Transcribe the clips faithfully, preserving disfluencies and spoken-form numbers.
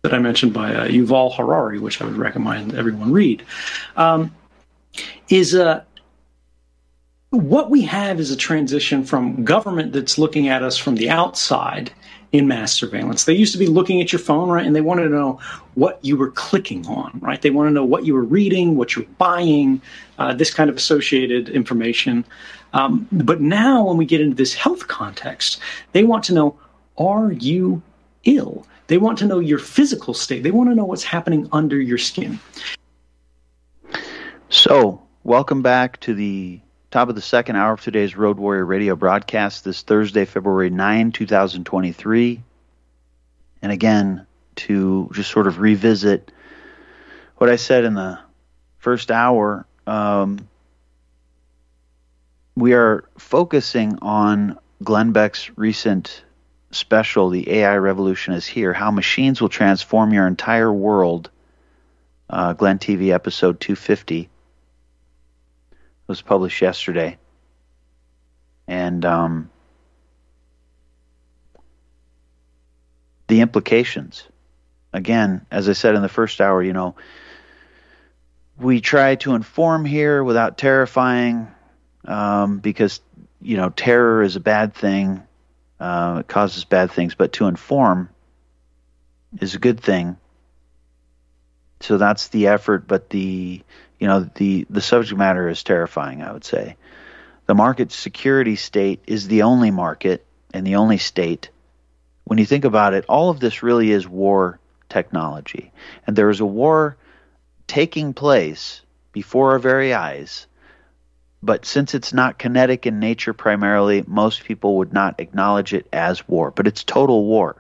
that I mentioned by uh, Yuval Harari, which I would recommend everyone read, um, is uh, what we have is a transition from government that's looking at us from the outside in mass surveillance. They used to be looking at your phone, right, and they wanted to know what you were clicking on, right? They want to know what you were reading, what you're buying, uh, this kind of associated information. Um, but now when we get into this health context, they want to know, are you ill? They want to know your physical state. They want to know what's happening under your skin. So, welcome back to the top of the second hour of today's Road Warrior Radio broadcast this Thursday, February ninth, twenty twenty-three. And again, to just sort of revisit what I said in the first hour, um, we are focusing on Glenn Beck's recent special, The A I Revolution is Here, How Machines Will Transform Your Entire World, uh, Glenn T V episode two fifty. Was published yesterday. And um, the implications. Again, as I said in the first hour, you know, we try to inform here without terrifying, um, because, you know, terror is a bad thing. Uh, it causes bad things, but to inform is a good thing. So that's the effort, but the, you know, the, the subject matter is terrifying, I would say. The market security state is the only market and the only state. When you think about it, all of this really is war technology. And there is a war taking place before our very eyes. But since it's not kinetic in nature primarily, most people would not acknowledge it as war. But it's total war.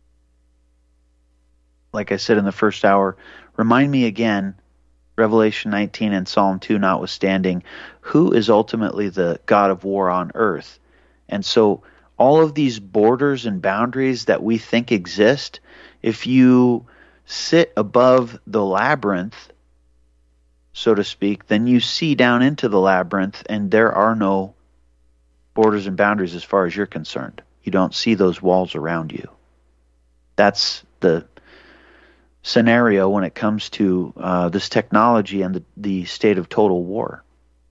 Like I said in the first hour, remind me again, Revelation nineteen and Psalm two notwithstanding, who is ultimately the God of war on earth? And so all of these borders and boundaries that we think exist, if you sit above the labyrinth, so to speak, then you see down into the labyrinth and there are no borders and boundaries as far as you're concerned. You don't see those walls around you. That's the scenario when it comes to uh, this technology and the, the state of total war.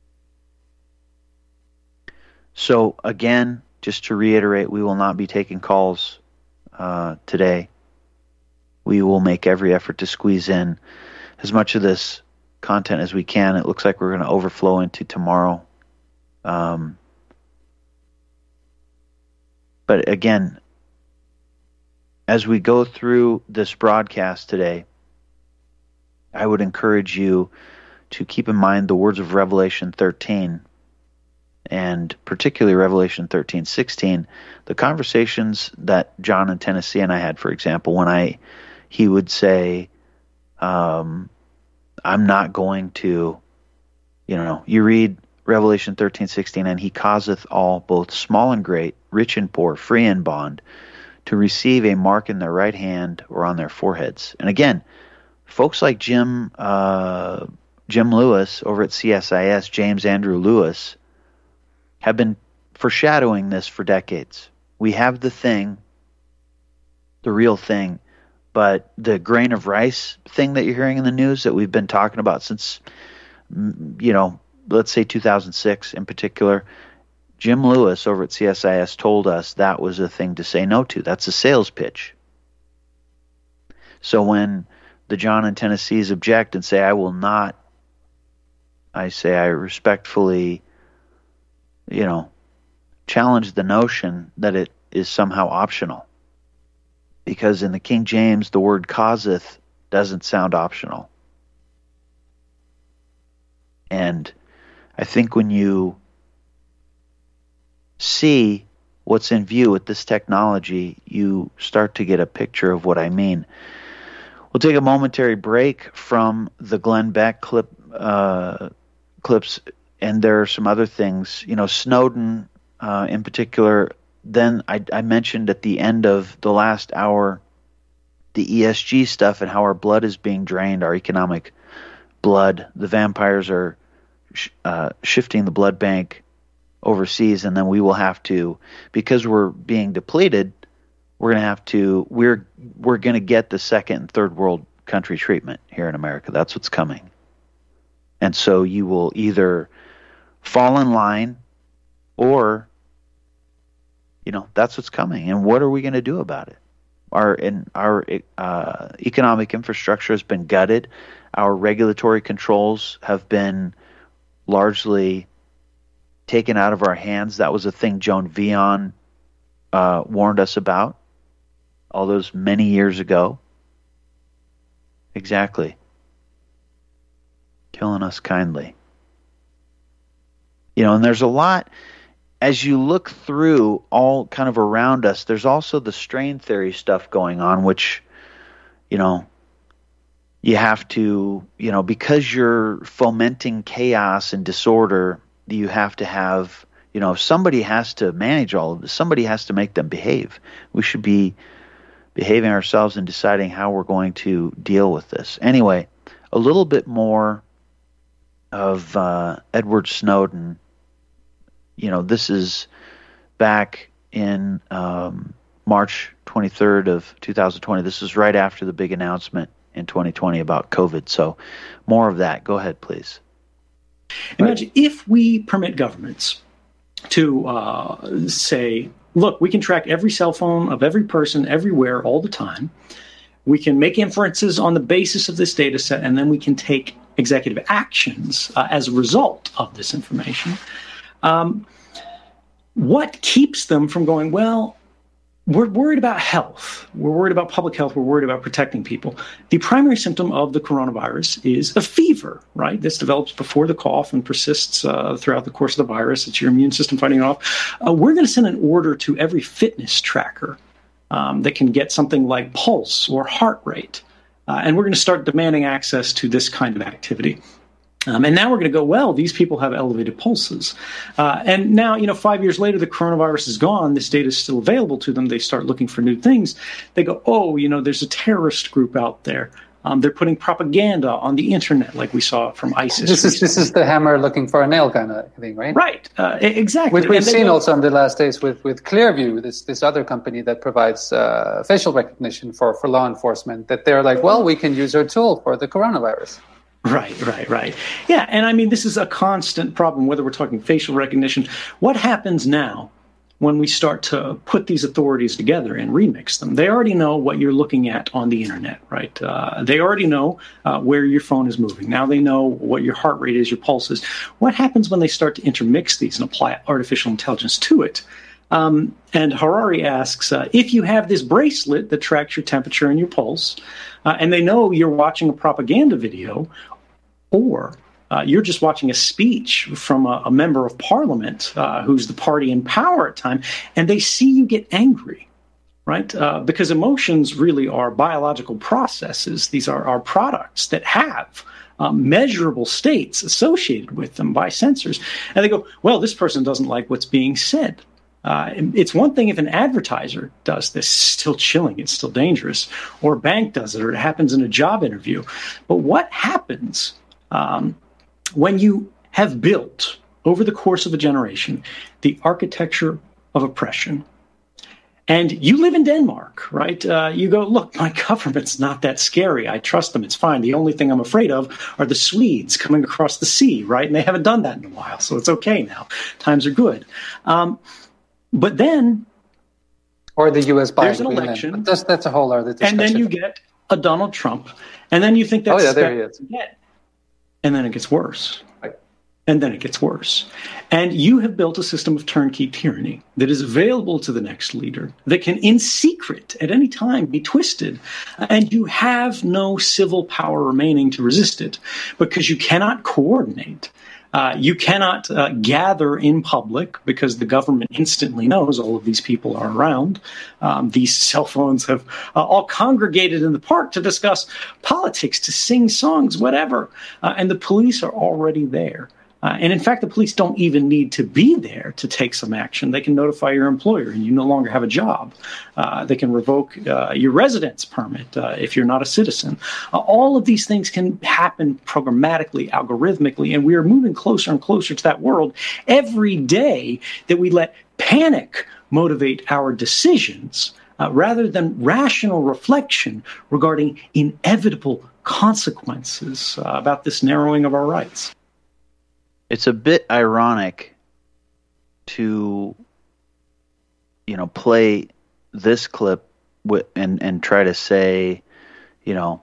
So again, just to reiterate, we will not be taking calls uh, today. We will make every effort to squeeze in as much of this content as we can. It looks like we're going to overflow into tomorrow. Um, but again, as we go through this broadcast today, I would encourage you to keep in mind the words of Revelation thirteen, and particularly Revelation thirteen sixteen, the conversations that John in Tennessee and I had, for example, when I he would say, um, I'm not going to, you know, you read Revelation thirteen sixteen, and he causeth all, both small and great, rich and poor, free and bond, to receive a mark in their right hand or on their foreheads. And again, folks like Jim uh, Jim Lewis over at C S I S, James Andrew Lewis, have been foreshadowing this for decades. We have the thing, the real thing, but the grain of rice thing that you're hearing in the news that we've been talking about since, you know, let's say two thousand six in particular, Jim Lewis over at C S I S told us that was a thing to say no to. That's a sales pitch. So when the John in Tennessees object and say, I will not, I say I respectfully, you know, challenge the notion that it is somehow optional. Because in the King James, the word causeth doesn't sound optional. And I think when you see what's in view with this technology, you start to get a picture of what I mean. We'll take a momentary break from the Glenn Beck clip, uh, clips, and there are some other things. You know, Snowden uh, in particular. Then I, I mentioned at the end of the last hour the E S G stuff and how our blood is being drained, our economic blood. The vampires are sh- uh, shifting the blood bank overseas, and then we will have to, because we're being depleted, we're going to have to we're we're going to get the second and third world country treatment here in America. That's what's coming. And so you will either fall in line or, you know, that's what's coming. And what are we going to do about it? Our in our uh, economic infrastructure has been gutted. Our regulatory controls have been largely taken out of our hands. That was a thing Joan Vion uh, warned us about all those many years ago. Exactly. Killing us kindly. You know, and there's a lot, as you look through all kind of around us, there's also the strain theory stuff going on, which, you know, you have to, you know, because you're fomenting chaos and disorder, you have to have, you know, somebody has to manage all of this. Somebody has to make them behave. We should be behaving ourselves and deciding how we're going to deal with this. Anyway, a little bit more of uh, Edward Snowden. You know, this is back in um, March twenty-third of two thousand twenty. This is right after the big announcement in twenty twenty about COVID. So more of that. Go ahead, please. Imagine if we permit governments to uh, say, look, we can track every cell phone of every person everywhere all the time. We can make inferences on the basis of this data set, and then we can take executive actions uh, as a result of this information. Um, what keeps them from going, well, we're worried about health. We're worried about public health. We're worried about protecting people. The primary symptom of the coronavirus is a fever, right? This develops before the cough and persists uh, throughout the course of the virus. It's your immune system fighting it off. Uh, we're going to send an order to every fitness tracker um, that can get something like pulse or heart rate. Uh, and we're going to start demanding access to this kind of activity. Um, and now we're going to go, well, these people have elevated pulses. Uh, and now, you know, five years later, the coronavirus is gone. This data is still available to them. They start looking for new things. They go, oh, you know, there's a terrorist group out there. Um, they're putting propaganda on the internet, like we saw from ISIS. This is this is the hammer looking for a nail kind of thing, right? Right, uh, exactly. Which we've seen go, also in the last days with, with Clearview, this this other company that provides uh, facial recognition for, for law enforcement, that they're like, well, we can use our tool for the coronavirus. Right, right, right. Yeah, and I mean, this is a constant problem, whether we're talking facial recognition. What happens now when we start to put these authorities together and remix them? They already know what you're looking at on the internet, right? Uh, they already know uh, where your phone is moving. Now they know what your heart rate is, your pulse is. What happens when they start to intermix these and apply artificial intelligence to it? Um, and Harari asks, uh, if you have this bracelet that tracks your temperature and your pulse, uh, and they know you're watching a propaganda video, or uh, you're just watching a speech from a, a member of parliament uh, who's the party in power at the time, and they see you get angry, right? Uh, because emotions really are biological processes. These are, are products that have um, measurable states associated with them by sensors. And they go, well, this person doesn't like what's being said. Uh, it's one thing if an advertiser does this, still chilling, it's still dangerous, or a bank does it, or it happens in a job interview. But what happens um, when you have built, over the course of a generation, the architecture of oppression? And you live in Denmark, right? Uh, you go, look, my government's not that scary. I trust them. It's fine. The only thing I'm afraid of are the Swedes coming across the sea, right? And they haven't done that in a while, so it's okay now. Times are good. Um, But then, or the U S buying there's an election. But that's, that's a whole other discussion. And then you get a Donald Trump, and then you think that's oh, yeah, there he is. Get, and then it gets worse. Right. And then it gets worse. And you have built a system of turnkey tyranny that is available to the next leader, that can, in secret, at any time, be twisted. And you have no civil power remaining to resist it, because you cannot coordinate. Uh, you cannot uh, gather in public, because the government instantly knows all of these people are around. Um, these cell phones have uh, all congregated in the park to discuss politics, to sing songs, whatever. Uh, and the police are already there. Uh, and in fact, the police don't even need to be there to take some action. They can notify your employer and you no longer have a job. Uh, they can revoke uh, your residence permit uh, if you're not a citizen. Uh, all of these things can happen programmatically, algorithmically, and we are moving closer and closer to that world every day that we let panic motivate our decisions uh, rather than rational reflection regarding inevitable consequences uh, about this narrowing of our rights. It's a bit ironic to, you know, play this clip with, and, and try to say, you know,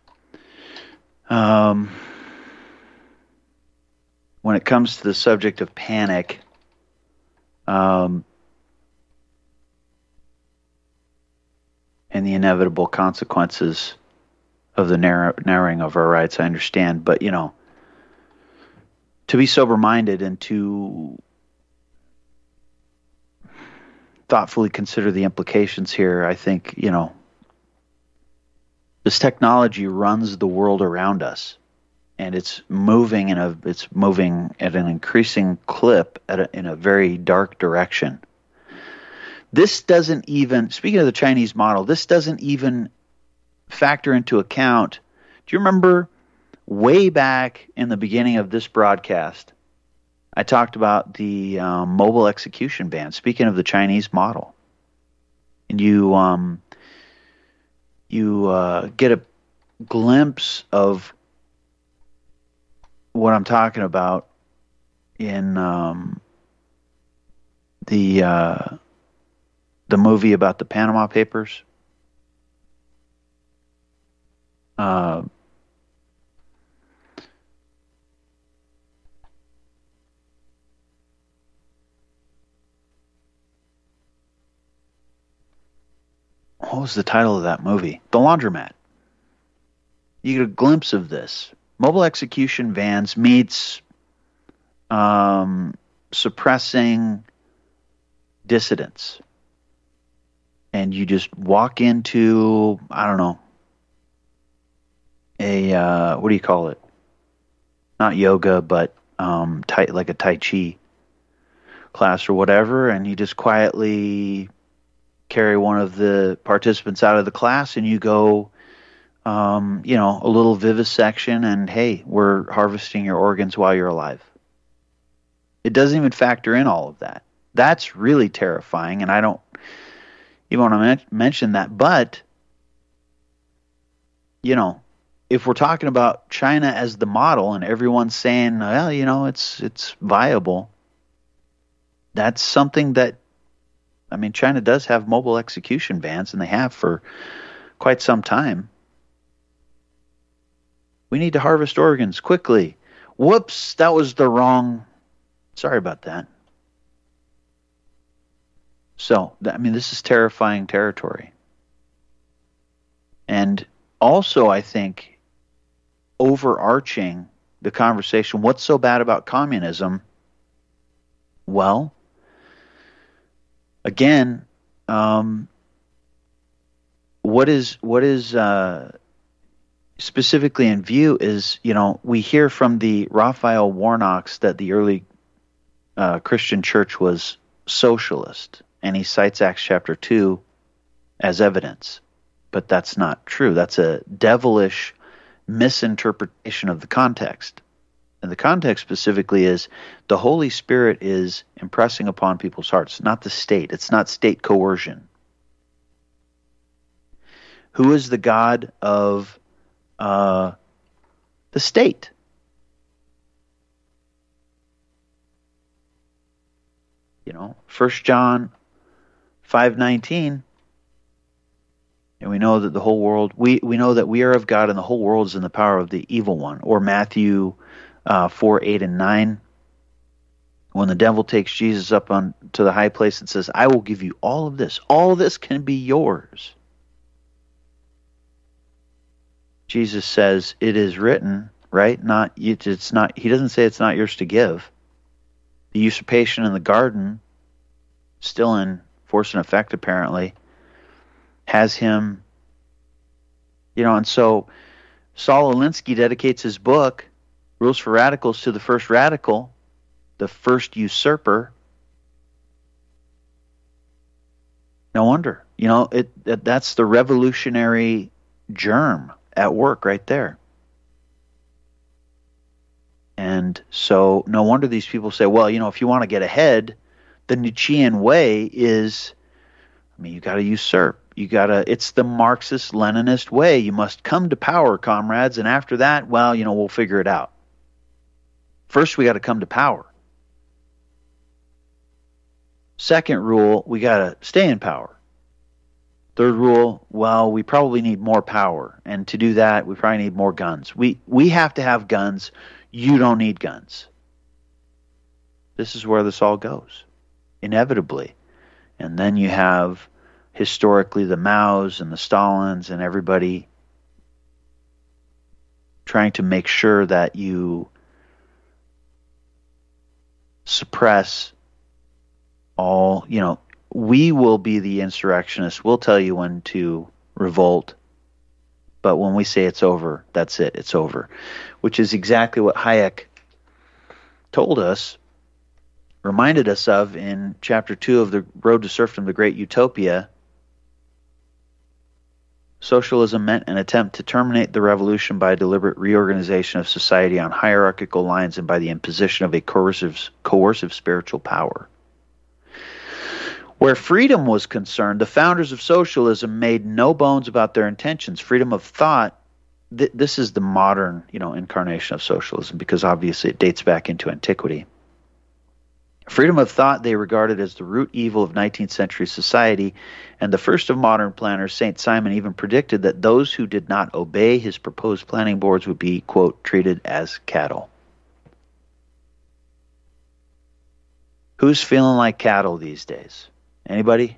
um, when it comes to the subject of panic, um, and the inevitable consequences of the narrow, narrowing of our rights, I understand. But, you know, to be sober-minded and to thoughtfully consider the implications here, I think, you know, this technology runs the world around us, and it's moving in a it's moving at an increasing clip at a, in a very dark direction. This doesn't even, speaking of the Chinese model, this doesn't even factor into account. Do you remember way back in the beginning of this broadcast, I talked about the um, mobile execution ban, speaking of the Chinese model. And you um, you uh, get a glimpse of what I'm talking about in um, the uh, the movie about the Panama Papers. Uh, what was the title of that movie? The Laundromat. You get a glimpse of this. Mobile execution vans meets um, suppressing dissidents. And you just walk into, I don't know, a, uh, what do you call it? Not yoga, but um, tai, like a Tai Chi class or whatever, and you just quietly carry one of the participants out of the class, and you go, um, you know, a little vivisection, and hey, we're harvesting your organs while you're alive. It doesn't even factor in all of that. That's really terrifying, and I don't even want to men- mention that. But, you know, if we're talking about China as the model, and everyone's saying, well, you know, it's it's viable, that's something that, I mean, China does have mobile execution vans, and they have for quite some time. We need to harvest organs quickly. Whoops, that was the wrong... Sorry about that. So, I mean, this is terrifying territory. And also, I think, overarching the conversation, what's so bad about communism? Well, again, um, what is what is uh, specifically in view is, you know, we hear from the Raphael Warnocks that the early uh, Christian church was socialist, and he cites Acts chapter two as evidence. But that's not true. That's a devilish misinterpretation of the context. And the context specifically is the Holy Spirit is impressing upon people's hearts, not the state. It's not state coercion. Who is the God of uh, the state? You know, First John five nineteen, and we know that the whole world, we, we know that we are of God and the whole world is in the power of the evil one. Or Matthew Uh, four, eight, and nine, when the devil takes Jesus up on to the high place and says, I will give you all of this. All of this can be yours. Jesus says, it is written, right? Not it's not. He doesn't say it's not yours to give. The usurpation in the garden, still in force and effect apparently, has him, you know, and so Saul Alinsky dedicates his book, Rules for Radicals, to the first radical, the first usurper. No wonder. You know, it, it that's the revolutionary germ at work right there. And so no wonder these people say, well, you know, if you want to get ahead, the Nietzschean way is I mean, you got to usurp. You got to, it's the Marxist-Leninist way. You must come to power, comrades, and after that, well, you know, we'll figure it out. First, we got to come to power. Second rule, we got to stay in power. Third rule, well, we probably need more power. And to do that, we probably need more guns. We we have to have guns. You don't need guns. This is where this all goes, inevitably. And then you have, historically, the Maos and the Stalins and everybody trying to make sure that you suppress all, you know, we will be the insurrectionists. We'll tell you when to revolt. But when we say it's over, that's it. It's over. Which is exactly what Hayek told us, reminded us of in chapter two of The Road to Serfdom, The Great Utopia. Socialism meant an attempt to terminate the revolution by a deliberate reorganization of society on hierarchical lines and by the imposition of a coercive, coercive spiritual power. Where freedom was concerned, the founders of socialism made no bones about their intentions. Freedom of thought, th- this is the modern, you know, incarnation of socialism, because obviously it dates back into antiquity. Freedom of thought they regarded as the root evil of nineteenth century society, and the first of modern planners, Saint Simon, even predicted that those who did not obey his proposed planning boards would be, quote, treated as cattle. Who's feeling like cattle these days? Anybody?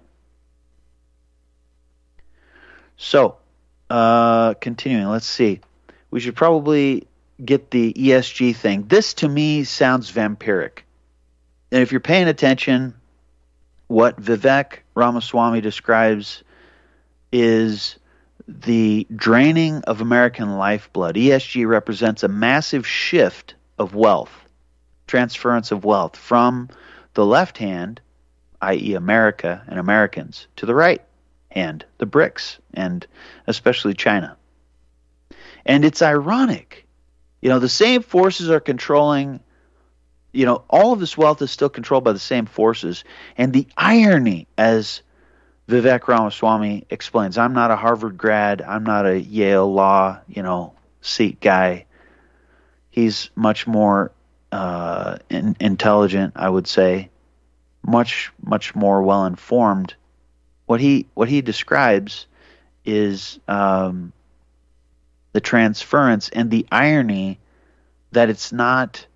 So, uh, continuing, let's see. We should probably get the E S G thing. This, to me, sounds vampiric. And if you're paying attention, what Vivek Ramaswamy describes is the draining of American lifeblood. E S G represents a massive shift of wealth, transference of wealth from the left hand, that is. America and Americans, to the right hand, the BRICS, and especially China. And it's ironic. You know, the same forces are controlling, you know, all of this wealth is still controlled by the same forces. And the irony, as Vivek Ramaswamy explains, I'm not a Harvard grad, I'm not a Yale law, you know, seat guy. He's much more uh, in, intelligent, I would say. Much, much more well-informed. What he what he describes is um, the transference and the irony that it's not.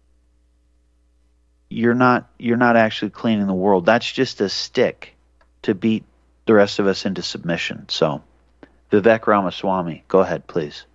You're not you're not actually cleaning the world. That's just a stick to beat the rest of us into submission. So, Vivek Ramaswamy, go ahead, please.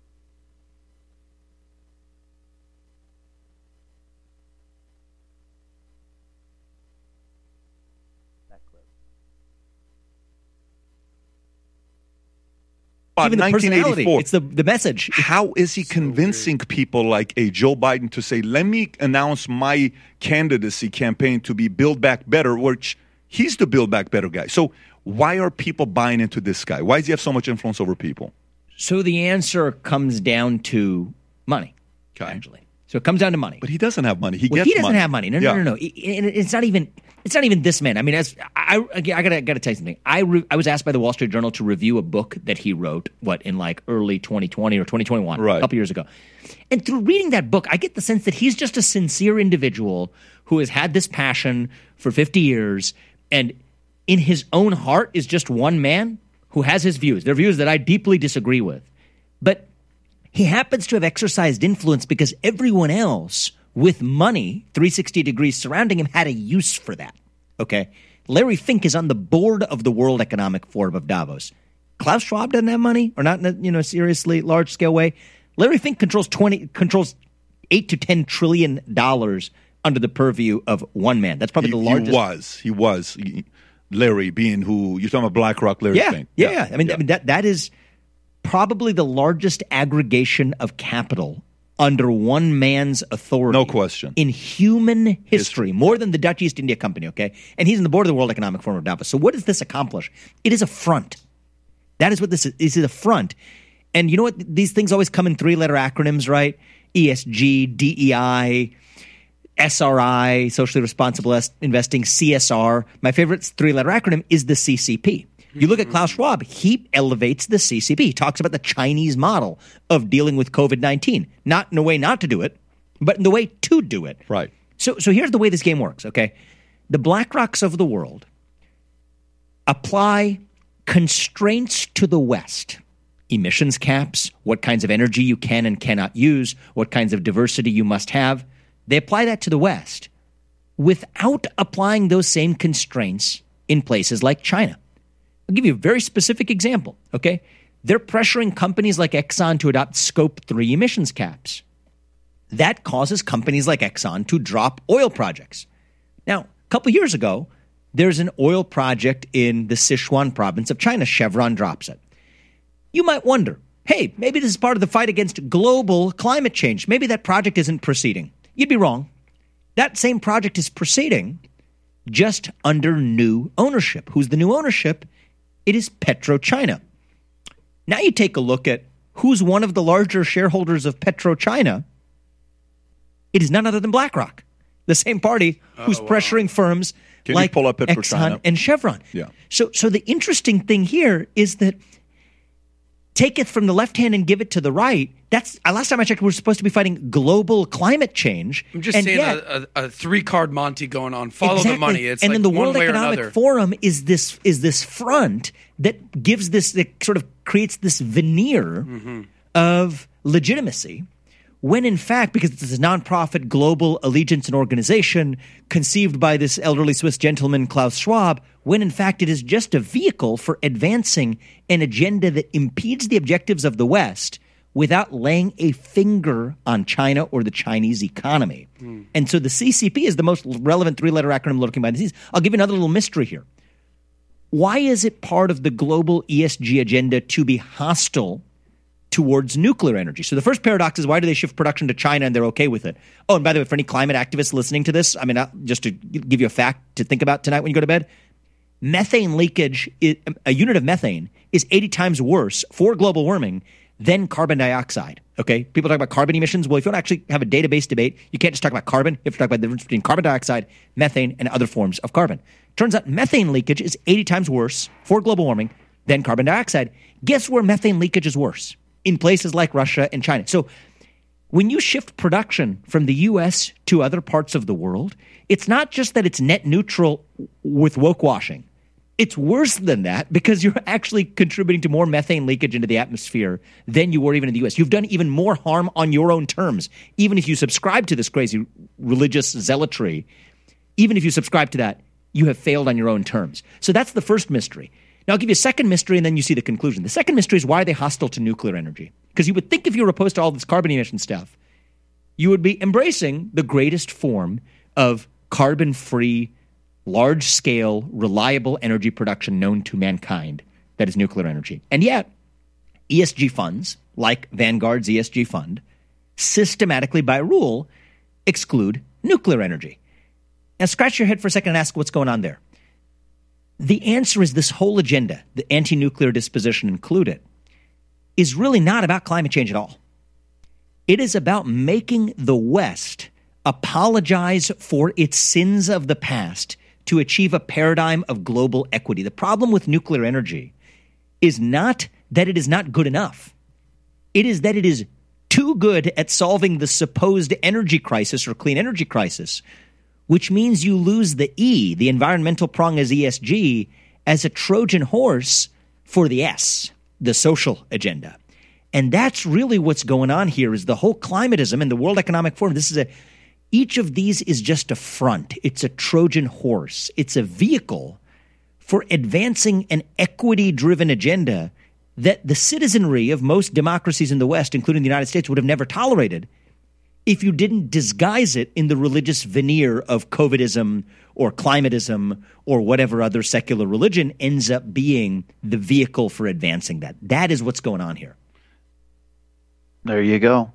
Even the personality, it's the, the message. How is he convincing people like a Joe Biden to say, let me announce my candidacy campaign to be Build Back Better, which he's the Build Back Better guy. So why are people buying into this guy? Why does he have so much influence over people? So the answer comes down to money, okay. Actually. So it comes down to money. But he doesn't have money. He well, gets he doesn't money. have money. No, yeah. no, no, no. It, it, it's not even. It's not even this man. I mean, as I, I gotta gotta tell you something. I re, I was asked by the Wall Street Journal to review a book that he wrote, what, in like early twenty twenty or twenty twenty-one, right. a couple years ago. And through reading that book, I get the sense that he's just a sincere individual who has had this passion for fifty years, and in his own heart is just one man who has his views. They're views that I deeply disagree with, but he happens to have exercised influence because everyone else with money, three hundred sixty degrees surrounding him, had a use for that, okay? Larry Fink is on the board of the World Economic Forum of Davos. Klaus Schwab doesn't have money, or not in a you know, seriously large-scale way. Larry Fink controls twenty controls eight to ten trillion dollars under the purview of one man. That's probably he, the largest. He was. He was. He, Larry being who, you're talking about BlackRock, Larry yeah, Fink. Yeah, yeah. I mean, yeah. I mean that that is probably the largest aggregation of capital under one man's authority. No question. In human history, history, more than the Dutch East India Company, okay? And he's on the board of the World Economic Forum of Davos. So what does this accomplish? It is a front. That is what this is. This is a front. And you know what? These things always come in three-letter acronyms, right? E S G, D E I. S R I, socially responsible investing, C S R. My favorite three-letter acronym is the C C P. You look at Klaus Schwab, he elevates the C C P. He talks about the Chinese model of dealing with COVID nineteen, not in a way not to do it, but in the way to do it. Right. So, so here's the way this game works, okay? The BlackRocks of the world apply constraints to the West. Emissions caps, what kinds of energy you can and cannot use, what kinds of diversity you must have. They apply that to the West without applying those same constraints in places like China. I'll give you a very specific example, okay? They're pressuring companies like Exxon to adopt Scope three emissions caps. That causes companies like Exxon to drop oil projects. Now, a couple years ago, there's an oil project in the Sichuan province of China. Chevron drops it. You might wonder, hey, maybe this is part of the fight against global climate change. Maybe that project isn't proceeding. You'd be wrong. That same project is proceeding just under new ownership. Who's the new ownership? It is PetroChina. Now you take a look at who's one of the larger shareholders of PetroChina. It is none other than BlackRock, the same party who's oh, wow. pressuring firms Can like you pull up Exxon and Chevron. Yeah. So, so the interesting thing here is that take it from the left hand and give it to the right. That's uh, last time I checked, we're supposed to be fighting global climate change. I'm just and seeing yet, a, a, a three-card Monty going on. Follow exactly. the money. It's and like then the one World way Economic or another. Forum is this is this front that gives this that sort of creates this veneer mm-hmm. of legitimacy. When in fact, because it's a nonprofit global allegiance and organization conceived by this elderly Swiss gentleman, Klaus Schwab, when in fact it is just a vehicle for advancing an agenda that impedes the objectives of the West without laying a finger on China or the Chinese economy. Mm. And so the C C P is the most relevant three-letter acronym lurking behind the scenes. I'll give you another little mystery here. Why is it part of the global E S G agenda to be hostile towards nuclear energy? So the first paradox is, why do they shift production to China and they're okay with it? Oh, and by the way, for any climate activists listening to this, I mean, just to give you a fact to think about tonight when you go to bed, methane leakage, a unit of methane is eighty times worse for global warming than carbon dioxide, okay? People talk about carbon emissions. Well, if you don't actually have a database debate, you can't just talk about carbon. You have to talk about the difference between carbon dioxide, methane, and other forms of carbon. Turns out methane leakage is eighty times worse for global warming than carbon dioxide. Guess where methane leakage is worse? In places like Russia and China. So when you shift production from the U S to other parts of the world, it's not just that it's net neutral with woke washing. It's worse than that because you're actually contributing to more methane leakage into the atmosphere than you were even in the U S. You've done even more harm on your own terms. Even if you subscribe to this crazy religious zealotry, even if you subscribe to that, you have failed on your own terms. So that's the first mystery. Now, I'll give you a second mystery, and then you see the conclusion. The second mystery is, why are they hostile to nuclear energy? Because you would think if you were opposed to all this carbon emission stuff, you would be embracing the greatest form of carbon-free, large-scale, reliable energy production known to mankind, that is nuclear energy. And yet, E S G funds, like Vanguard's E S G fund, systematically, by rule, exclude nuclear energy. Now, scratch your head for a second and ask what's going on there. The answer is this whole agenda, the anti-nuclear disposition included, is really not about climate change at all. It is about making the West apologize for its sins of the past to achieve a paradigm of global equity. The problem with nuclear energy is not that it is not good enough. It is that it is too good at solving the supposed energy crisis or clean energy crisis, which means you lose the E, the environmental prong as E S G, as a Trojan horse for the S, the social agenda. And that's really what's going on here, is the whole climatism and the World Economic Forum. This is a, each of these is just a front. It's a Trojan horse. It's a vehicle for advancing an equity-driven agenda that the citizenry of most democracies in the West, including the United States, would have never tolerated if you didn't disguise it in the religious veneer of COVIDism or climatism or whatever other secular religion ends up being the vehicle for advancing that. That is what's going on here. There you go.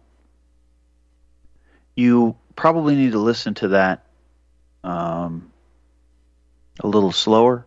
You probably need to listen to that um, a little slower,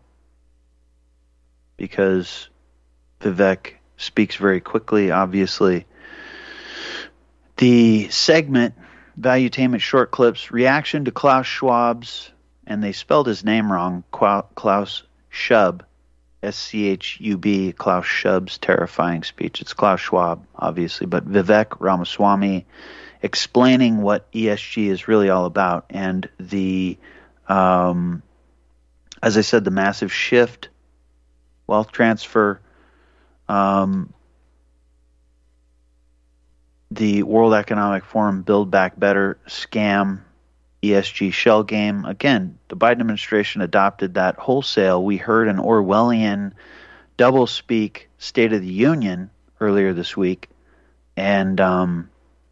because Vivek speaks very quickly, obviously. The segment Valuetainment short clips, reaction to Klaus Schwab's, and they spelled his name wrong, Klaus Schub, S C H U B, Klaus Schub's terrifying speech. It's Klaus Schwab, obviously, but Vivek Ramaswamy explaining what E S G is really all about, and the, um, as I said, the massive shift, wealth transfer, um, the World Economic Forum Build Back Better scam, E S G shell game. Again, the Biden administration adopted that wholesale. We heard an Orwellian doublespeak State of the Union earlier this week, and um,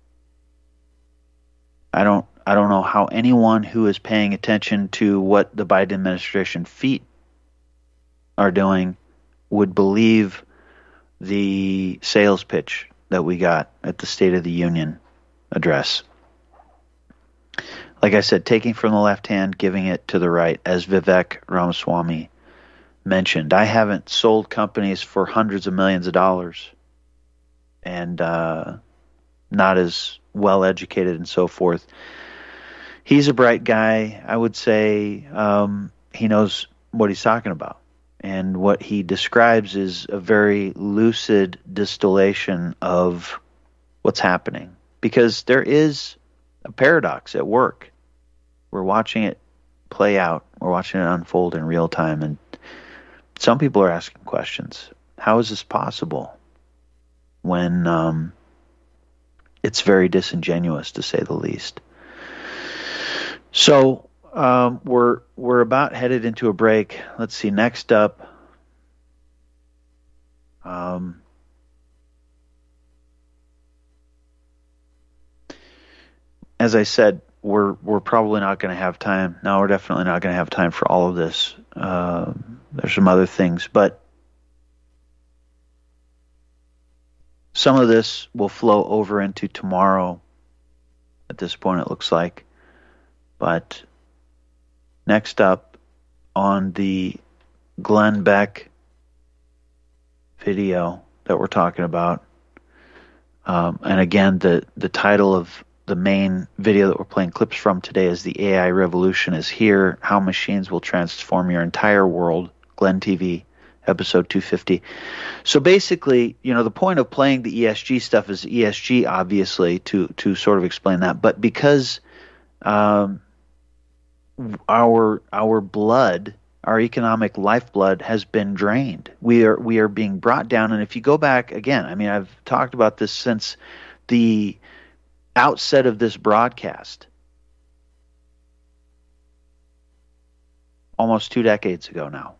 I don't I don't know how anyone who is paying attention to what the Biden administration feet are doing would believe the sales pitch that we got at the State of the Union address. Like I said, taking from the left hand, giving it to the right, as Vivek Ramaswamy mentioned. I haven't sold companies for hundreds of millions of dollars and uh, not as well educated and so forth. He's a bright guy. I would say um, he knows what he's talking about. And what he describes is a very lucid distillation of what's happening. Because there is a paradox at work. We're watching it play out. We're watching it unfold in real time. And some people are asking questions. How is this possible when um, it's very disingenuous, to say the least? So um, we're we're about headed into a break. Let's see. Next up, um, as I said, we're we're probably not going to have time. No, we're definitely not going to have time for all of this. Uh, there's some other things, but some of this will flow over into tomorrow. At this point, it looks like. But next up on the Glenn Beck video that we're talking about, um, and again, the, the title of the main video that we're playing clips from today is The A I Revolution is Here, How Machines Will Transform Your Entire World, Glenn T V, episode two fifty. So basically, you know, the point of playing the E S G stuff is E S G, obviously, to, to sort of explain that. But because um, our our blood, our economic lifeblood has been drained. We are we are being brought down. And if you go back again, I mean, I've talked about this since the outset of this broadcast, almost two decades ago now.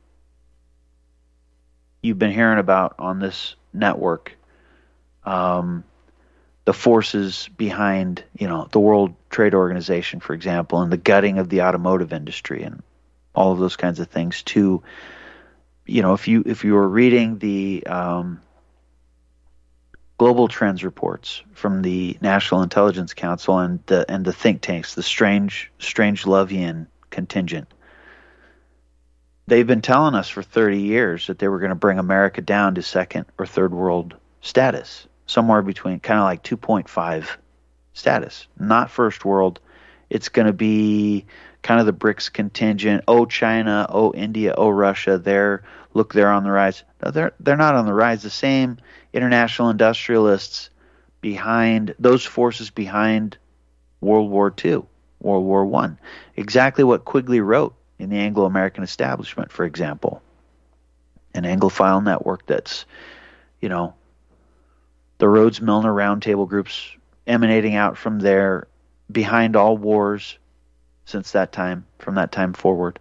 You've been hearing about on this network um, the forces behind, you know, the World Trade Organization, for example, and the gutting of the automotive industry and all of those kinds of things. To, you know, if you if you were reading the um, global trends reports from the National Intelligence Council and the and the think tanks, the Strange Strangelovian contingent, they've been telling us for thirty years that they were going to bring America down to second or third world status, somewhere between kind of like two point five status, not first world. It's going to be kind of the BRICS contingent. Oh, China. Oh, India. Oh, Russia. They're look, they're on the rise. No, they're they're not on the rise. The same international industrialists behind those forces behind World War Two, World War One. Exactly what Quigley wrote in the Anglo-American establishment, for example, an Anglophile network that's, you know, the Rhodes Milner Roundtable groups emanating out from there, behind all wars since that time, from that time forward.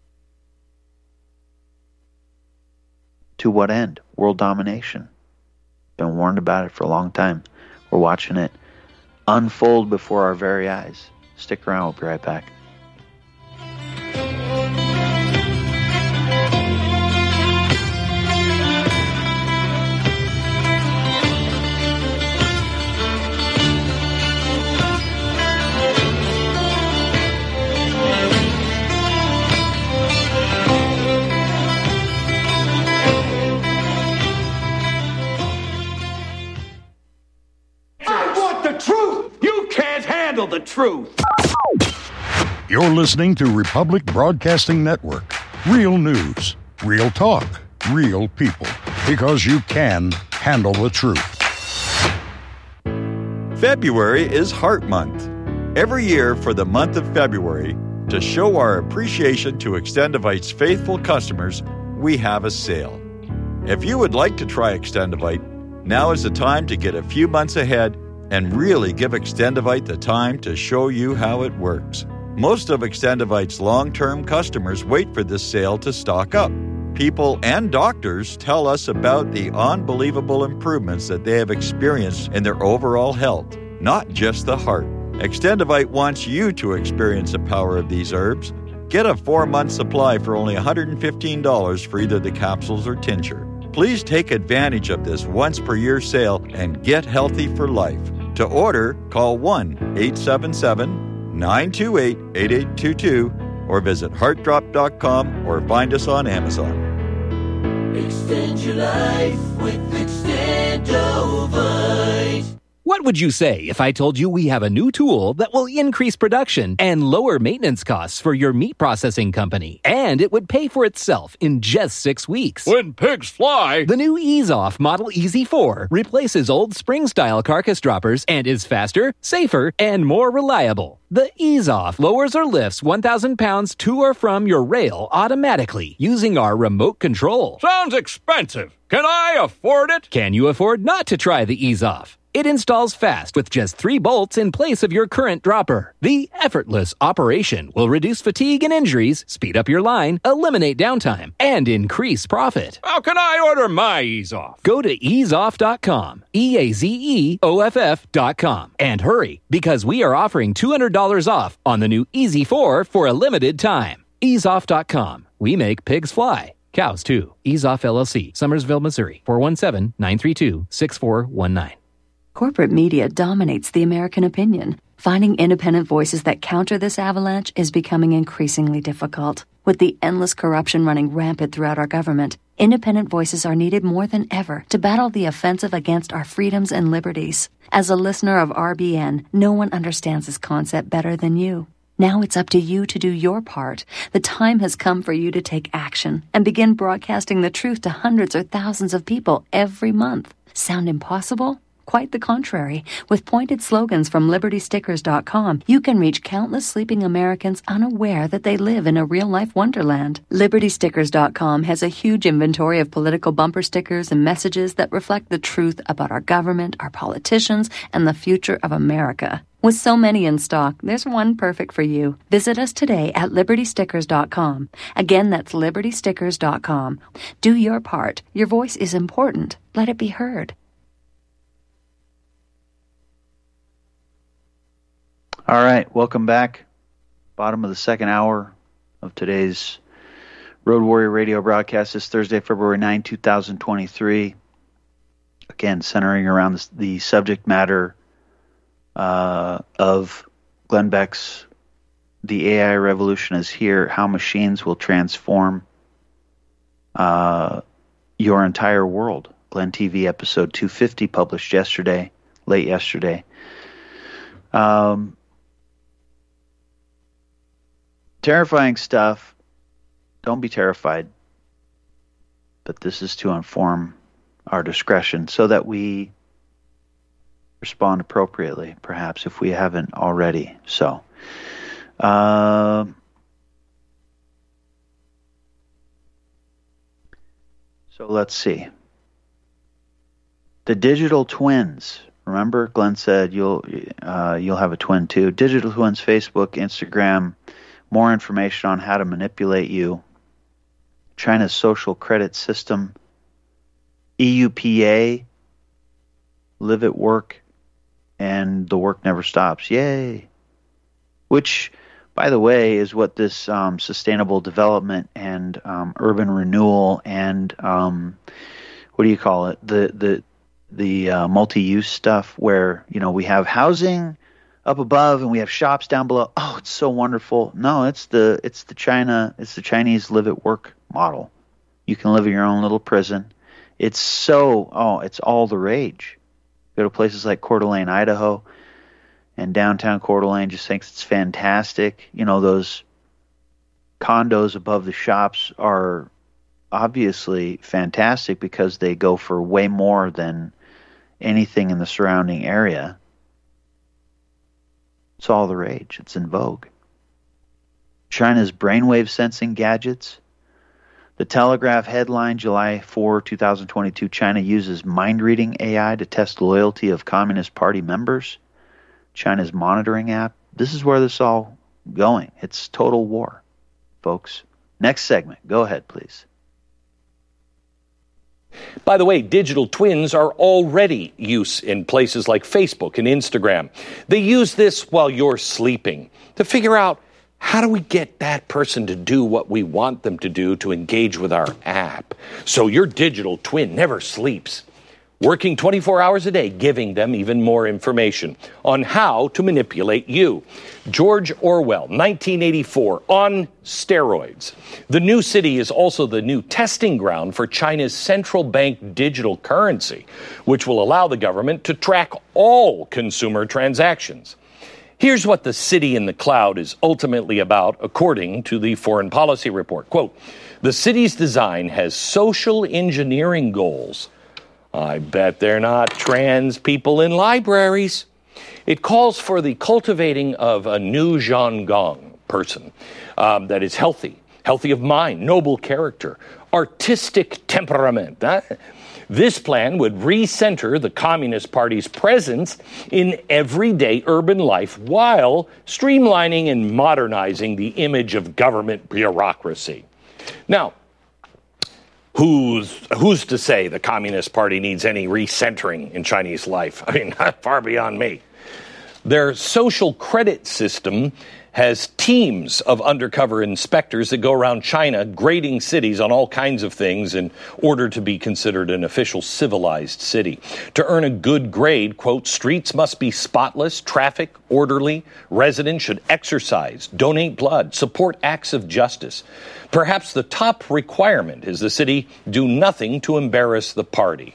To what end? World domination. Been warned about it for a long time. We're watching it unfold before our very eyes. Stick around, we'll be right back. Truth! You can't handle handle the truth. You're listening to Republic Broadcasting Network. Real news, real talk, real people. Because you can handle the truth. February is Heart Month. Every year for the month of February, to show our appreciation to Extendivite's faithful customers, we have a sale. If you would like to try Extendivite, now is the time to get a few months ahead and really give Extendivite the time to show you how it works. Most of Extendivite's long-term customers wait for this sale to stock up. People and doctors tell us about the unbelievable improvements that they have experienced in their overall health, not just the heart. Extendivite wants you to experience the power of these herbs. Get a four-month supply for only one hundred fifteen dollars for either the capsules or tincture. Please take advantage of this once-per-year sale and get healthy for life. To order, call one eight seven seven, nine two eight, eight eight two two or visit heart drop dot com or find us on Amazon. Extend your life with Extendovite. What would you say if I told you we have a new tool that will increase production and lower maintenance costs for your meat processing company? And it would pay for itself in just six weeks. When pigs fly! The new Ease Off Model E Z four replaces old spring-style carcass droppers and is faster, safer, and more reliable. The Ease Off lowers or lifts one thousand pounds to or from your rail automatically using our remote control. Sounds expensive. Can I afford it? Can you afford not to try the Ease Off? It installs fast with just three bolts in place of your current dropper. The effortless operation will reduce fatigue and injuries, speed up your line, eliminate downtime, and increase profit. How can I order my Ease Off? Go to ease off dot com, E A Z E O F F dot com, and hurry, because we are offering two hundred dollars off on the new E Z four for a limited time. ease off dot com. We make pigs fly. Cows, too. Ease Off L L C, Summersville, Missouri. four one seven, nine three two, six four one nine. Corporate media dominates the American opinion. Finding independent voices that counter this avalanche is becoming increasingly difficult. With the endless corruption running rampant throughout our government, independent voices are needed more than ever to battle the offensive against our freedoms and liberties. As a listener of R B N, no one understands this concept better than you. Now it's up to you to do your part. The time has come for you to take action and begin broadcasting the truth to hundreds or thousands of people every month. Sound impossible? Quite the contrary. With pointed slogans from liberty stickers dot com, you can reach countless sleeping Americans unaware that they live in a real-life wonderland. liberty stickers dot com has a huge inventory of political bumper stickers and messages that reflect the truth about our government, our politicians, and the future of America. With so many in stock, there's one perfect for you. Visit us today at liberty stickers dot com. Again, that's liberty stickers dot com. Do your part. Your voice is important. Let it be heard. All right, welcome back. Bottom of the second hour of today's Road Warrior Radio broadcast this Thursday, February ninth, twenty twenty-three. Again, centering around the, the subject matter uh, of Glenn Beck's The A I Revolution is Here, How Machines Will Transform uh, Your Entire World. Glenn T V episode two fifty, published yesterday, late yesterday. Um... Terrifying stuff. Don't be terrified. But this is to inform our discretion so that we respond appropriately, perhaps, if we haven't already. So, uh, so let's see. The digital twins. Remember, Glenn said you'll uh, you'll have a twin too. Digital twins, Facebook, Instagram. More information on how to manipulate you. China's social credit system. E U P A. Live at work. And the work never stops. Yay. Which, by the way, is what this um, sustainable development and um, urban renewal and um, what do you call it? The the the uh, multi-use stuff where, you know, we have housing up above and we have shops down below. Oh, it's so wonderful. No, it's the it's the China it's the Chinese live at work model. You can live in your own little prison. It's so oh, it's all the rage. Go to places like Coeur d'Alene, Idaho, And downtown Coeur d'Alene just thinks it's fantastic. You know, those condos above the shops are obviously fantastic because they go for way more than anything in the surrounding area. It's all the rage. It's in vogue. China's brainwave sensing gadgets. The Telegraph headline, July fourth, twenty twenty-two, China uses mind-reading A I to test loyalty of Communist Party members. China's monitoring app. This is where this is all going. It's total war, folks. Next segment. Go ahead, please. By the way, digital twins are already used in places like Facebook and Instagram. They use this while you're sleeping to figure out, how do we get that person to do what we want them to do to engage with our app? So your digital twin never sleeps, working twenty-four hours a day, giving them even more information on how to manipulate you. George Orwell, nineteen eighty-four, on steroids. The new city is also the new testing ground for China's central bank digital currency, which will allow the government to track all consumer transactions. Here's what the city in the cloud is ultimately about, according to the Foreign Policy Report. Quote, the city's design has social engineering goals. I bet they're not trans people in libraries. It calls for the cultivating of a new Zhangong person um, that is healthy, healthy of mind, noble character, artistic temperament. That, This plan would recenter the Communist Party's presence in everyday urban life while streamlining and modernizing the image of government bureaucracy. Now, who's who's to say the Communist Party needs any recentering in Chinese life? I mean, far beyond me. Their social credit system has teams of undercover inspectors that go around China grading cities on all kinds of things in order to be considered an official civilized city. To earn a good grade, quote, streets must be spotless, traffic orderly, residents should exercise, donate blood, support acts of justice. Perhaps the top requirement is the city do nothing to embarrass the party.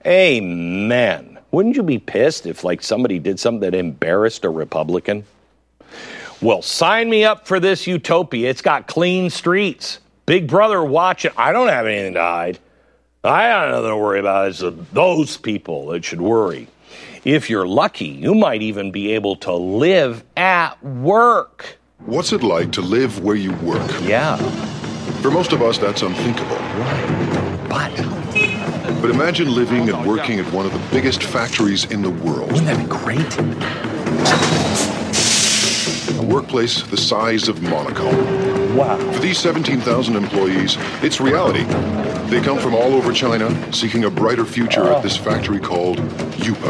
Amen. Wouldn't you be pissed if, like, somebody did something that embarrassed a Republican? Well, sign me up for this utopia. It's got clean streets. Big Brother watching. I don't have anything to hide. I got nothing to worry about. It's those people that should worry. If you're lucky, you might even be able to live at work. What's it like to live where you work? Yeah. For most of us, that's unthinkable. Right. But... But imagine living and working at one of the biggest factories in the world. Wouldn't that be great? A workplace the size of Monaco. Wow. For these seventeen thousand employees, it's reality. They come from all over China, seeking a brighter future oh. at this factory called Yupa.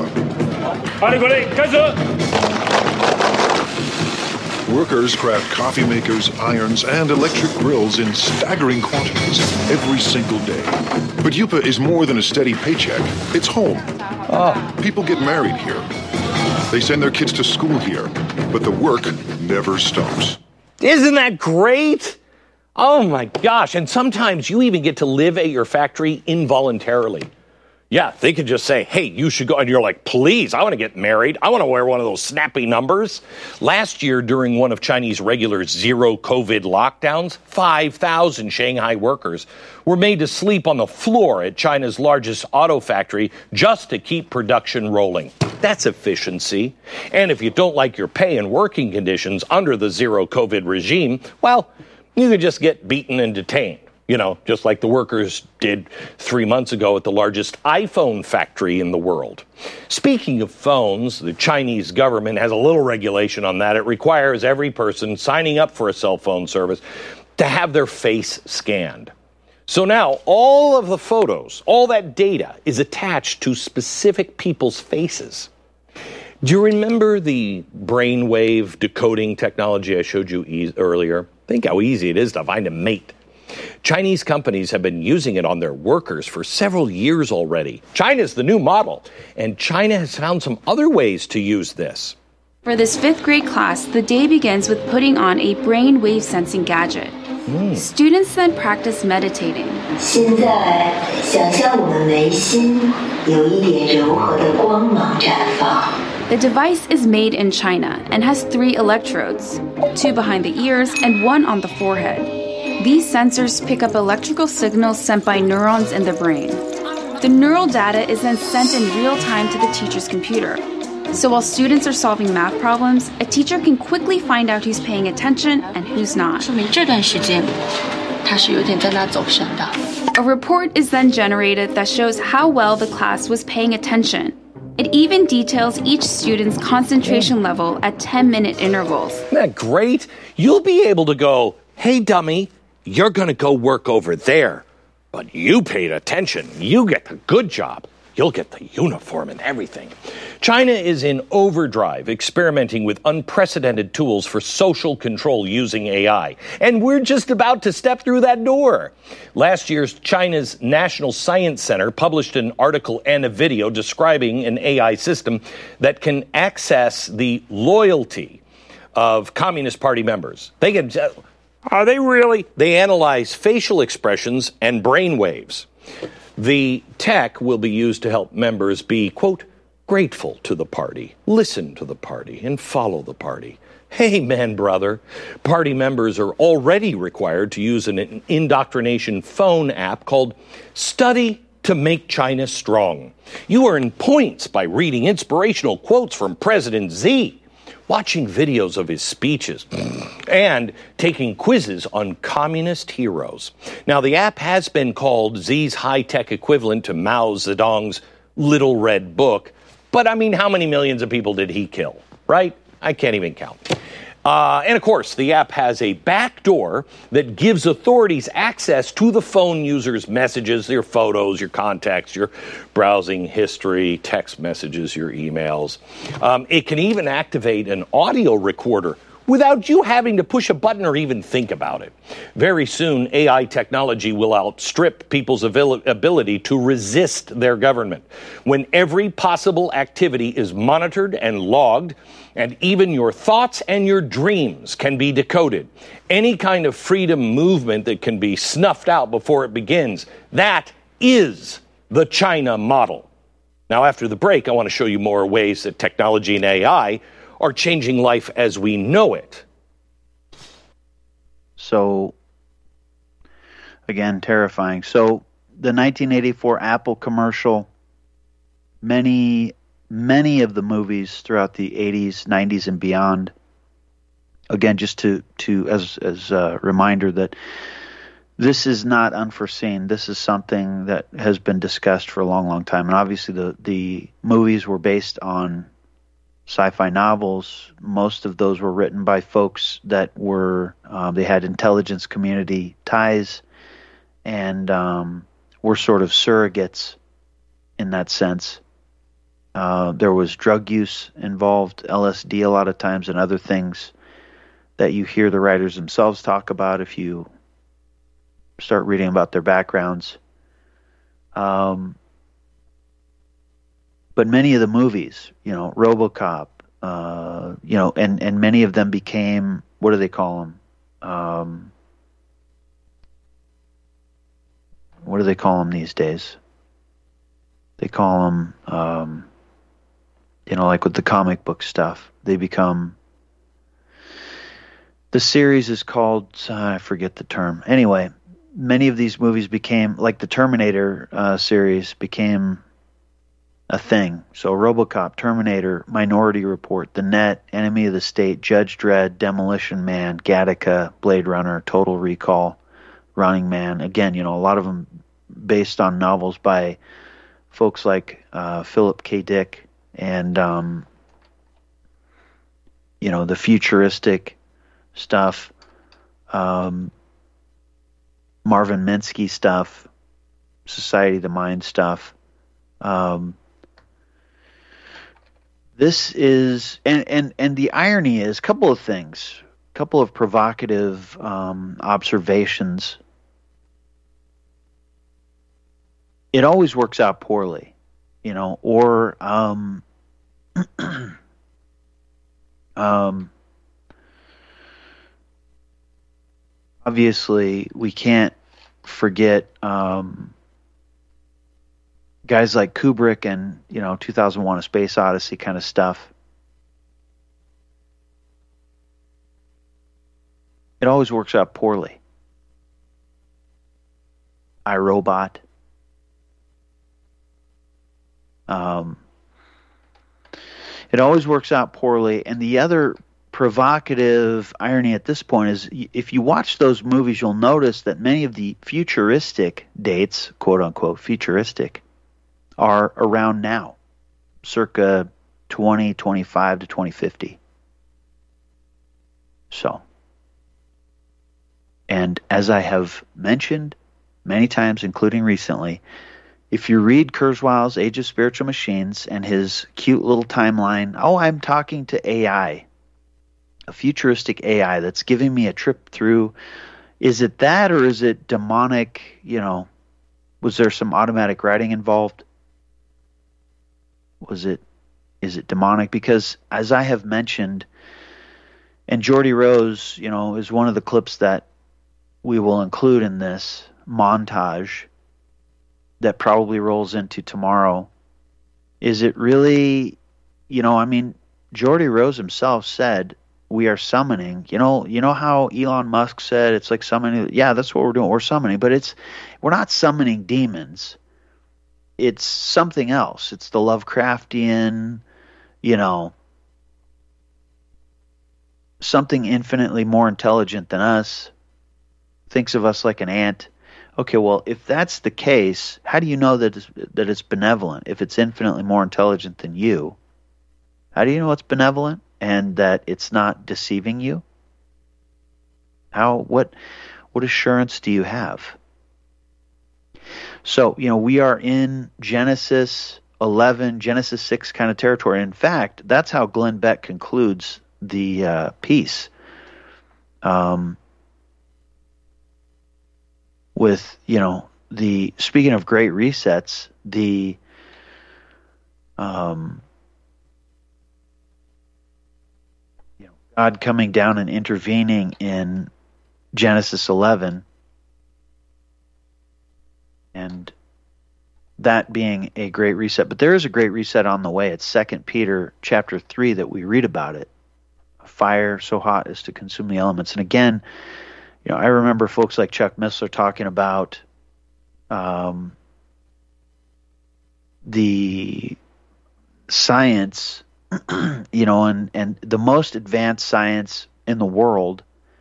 Workers craft coffee makers, irons, and electric grills in staggering quantities every single day. But Yupa is more than a steady paycheck. It's home. Oh. People get married here. They send their kids to school here, but the work never stops. Isn't that great? Oh my gosh. And sometimes you even get to live at your factory involuntarily. Yeah, they could just say, hey, you should go. And you're like, please, I want to get married. I want to wear one of those snappy numbers. Last year, during one of Chinese regular zero COVID lockdowns, five thousand Shanghai workers were made to sleep on the floor at China's largest auto factory just to keep production rolling. That's efficiency. And if you don't like your pay and working conditions under the zero COVID regime, well, you could just get beaten and detained. You know, just like the workers did three months ago at the largest iPhone factory in the world. Speaking of phones, the Chinese government has a little regulation on that. It requires every person signing up for a cell phone service to have their face scanned. So now all of the photos, all that data is attached to specific people's faces. Do you remember the brainwave decoding technology I showed you e- earlier? Think how easy it is to find a mate. Chinese companies have been using it on their workers for several years already. China's the new model, and China has found some other ways to use this. For this fifth grade class, the day begins with putting on a brain wave sensing gadget. Mm. Students then practice meditating. 现在，想象我们眉心有一点柔和的光芒绽放。 The device is made in China and has three electrodes, two behind the ears and one on the forehead. These sensors pick up electrical signals sent by neurons in the brain. The neural data is then sent in real time to the teacher's computer. So while students are solving math problems, a teacher can quickly find out who's paying attention and who's not. 说明这段时间他是有点在那走神的。 A report is then generated that shows how well the class was paying attention. It even details each student's concentration level at ten-minute intervals. Isn't that great? You'll be able to go, hey, dummy, you're going to go work over there. But you paid attention. You get the good job. You'll get the uniform and everything. China is in overdrive, experimenting with unprecedented tools for social control using A I. And we're just about to step through that door. Last year's China's National Science Center published an article and a video describing an A I system that can access the loyalty of Communist Party members. They can, are they really? They analyze facial expressions and brain waves. The tech will be used to help members be, quote, grateful to the party, listen to the party, and follow the party. Hey, man, brother. Party members are already required to use an indoctrination phone app called Study to Make China Strong. You earn points by reading inspirational quotes from President Xi, watching videos of his speeches, and taking quizzes on communist heroes. Now, the app has been called Xi's high-tech equivalent to Mao Zedong's Little Red Book, but I mean, how many millions of people did he kill, right? I can't even count. Uh, and of course, the app has a backdoor that gives authorities access to the phone user's messages, your photos, your contacts, your browsing history, text messages, your emails. Um, it can even activate an audio recorder without you having to push a button or even think about it. Very soon, A I technology will outstrip people's abil- ability to resist their government. When every possible activity is monitored and logged, and even your thoughts and your dreams can be decoded, any kind of freedom movement that can be snuffed out before it begins, that is the China model. Now, after the break, I want to show you more ways that technology and A I are changing life as we know it. So, again, terrifying. So, the nineteen eighty-four Apple commercial, many, many of the movies throughout the eighties, nineties, and beyond, again, just to, to as, as a reminder that this is not unforeseen. This is something that has been discussed for a long, long time. And obviously the, the movies were based on sci-fi novels. Most of those were written by folks that were, uh, they had intelligence community ties and um, were sort of surrogates in that sense. Uh, there was drug use involved, L S D a lot of times, and other things that you hear the writers themselves talk about if you start reading about their backgrounds. Um, But many of the movies, you know, RoboCop, uh, you know, and, and many of them became, what do they call them? Um, what do they call them these days? They call them, um, you know, like with the comic book stuff, they become, the series is called, uh, I forget the term. Anyway, many of these movies became, like the Terminator uh, series became a thing. So RoboCop, Terminator, Minority Report, The Net, Enemy of the State, Judge Dredd, Demolition Man, Gattaca, Blade Runner, Total Recall, Running Man. Again, you know, a lot of them based on novels by folks like uh, Philip K. Dick and, um, you know, the futuristic stuff, um, Marvin Minsky stuff, Society of the Mind stuff. Um, This is, and, and, and the irony is, a couple of things, a couple of provocative um, observations. It always works out poorly, you know, or um, um, obviously we can't forget um, guys like Kubrick and, you know, two thousand one: A Space Odyssey kind of stuff. It always works out poorly. iRobot. Um, it always works out poorly. And the other provocative irony at this point is if you watch those movies, you'll notice that many of the futuristic dates, quote unquote, futuristic, are around now, circa twenty twenty-five to twenty fifty. So, and as I have mentioned many times, including recently, if you read Kurzweil's Age of Spiritual Machines and his cute little timeline, oh, I'm talking to A I, a futuristic A I that's giving me a trip through. Is it that, or is it demonic? You know, was there some automatic writing involved? Was it, is it demonic? Because as I have mentioned, and Geordie Rose, you know, is one of the clips that we will include in this montage that probably rolls into tomorrow. Is it really, you know, I mean, Geordie Rose himself said, we are summoning, you know, you know how Elon Musk said it's like summoning. Yeah, that's what we're doing. We're summoning, but it's, we're not summoning demons. It's something else. It's the Lovecraftian, you know, something infinitely more intelligent than us, thinks of us like an ant. Okay, well, if that's the case, how do you know that it's, that it's benevolent? If it's infinitely more intelligent than you, how do you know it's benevolent and that it's not deceiving you? How, what, what assurance do you have? So, you know, we are in Genesis eleven, Genesis six kind of territory. In fact, that's how Glenn Beck concludes the uh, piece. Um, with, you know, the, speaking of great resets, the, um, you know, God coming down and intervening in Genesis eleven, and that being a great reset. But there is a great reset on the way. It's Second Peter chapter three that we read about it. A fire so hot as to consume the elements. And again, you know, I remember folks like Chuck Missler talking about um, the science, you know, and, and the most advanced science in the world,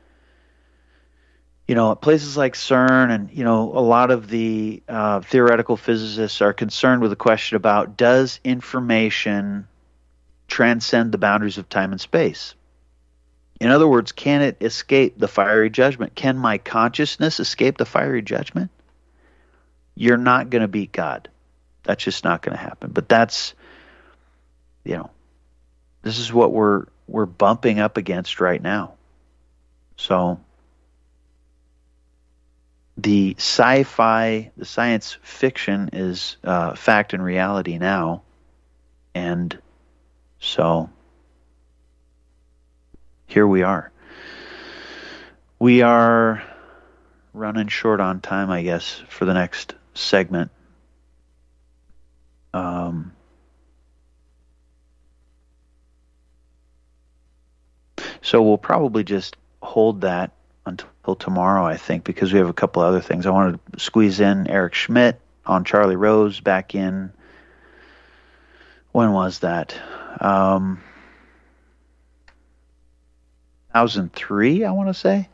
you know, at places like CERN, and, you know, a lot of the uh, theoretical physicists are concerned with the question about, does information transcend the boundaries of time and space? In other words, can it escape the fiery judgment? Can my consciousness escape the fiery judgment? You're not going to beat God. That's just not going to happen. But that's, you know, this is what we're we're bumping up against right now. So the sci-fi, the science fiction is uh, fact and reality now. And so here we are. We are running short on time, I guess, for the next segment. Um, so we'll probably just hold that until tomorrow, I think, because we have a couple other things. I wanted to squeeze in Eric Schmidt on Charlie Rose back in, when was that? Um, two thousand three, I want to say.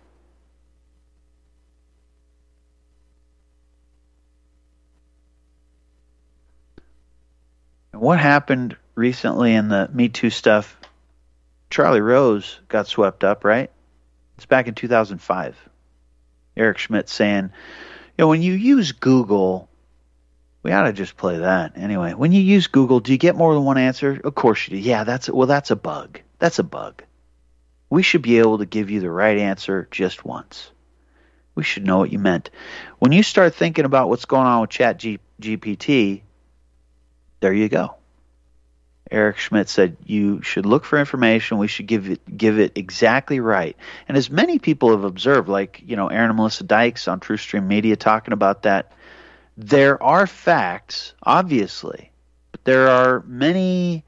And what happened recently in the Me Too stuff? Charlie Rose got swept up, right? It's back in two thousand five. Eric Schmidt saying, you know, when you use Google, we ought to just play that. Anyway, when you use Google, do you get more than one answer? Of course you do. Yeah, that's, well, that's a bug. That's a bug. We should be able to give you the right answer just once. We should know what you meant. When you start thinking about what's going on with Chat G P T, there you go. Eric Schmidt said you should look for information. We should give it give it exactly right. And as many people have observed, like, you know, Aaron and Melissa Dykes on True Stream Media talking about that, there are facts, obviously, but there are many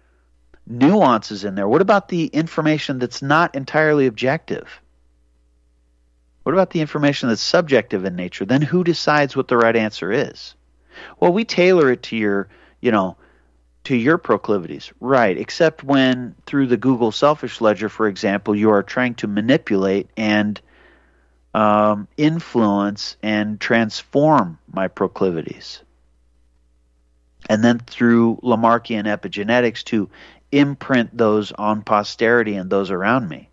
nuances in there. What about the information that's not entirely objective? What about the information that's subjective in nature? Then who decides what the right answer is? Well, we tailor it to your, you know, to your proclivities, right, except when through the Google Selfish Ledger, for example, you are trying to manipulate and um, influence and transform my proclivities. And then through Lamarckian epigenetics to imprint those on posterity and those around me.